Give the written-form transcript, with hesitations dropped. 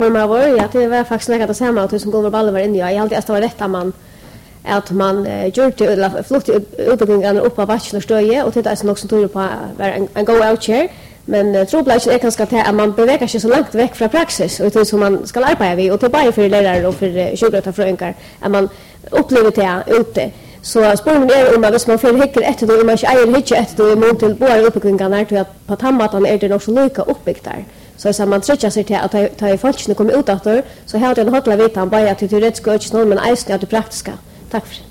formavor, ja, det var faktiskt något att säga att som Gunvor Balle var inne i. Jag alltid att det var rätt att man gjorde det eller fluktade uppbyggningen upp av Bachelor och det är något som tog på en go out chair. Men trobladsen är ganska att man beväger sig så långt väck från praxis och det som man ska arbeta vid och till bara för lärare och för sjuksköterskor att man upplever det ute. Så spåren är om att man får hickar efter då man inte hickar efter då mot till båda uppbyggningarna till att på tammatan är det nog så lika uppbyggt där. Så man stretchar sig till att ta i folkne kommer ut efter så här den hotla vitan bara att det är rätt skotch någon men ästen att det praktiska. Tack för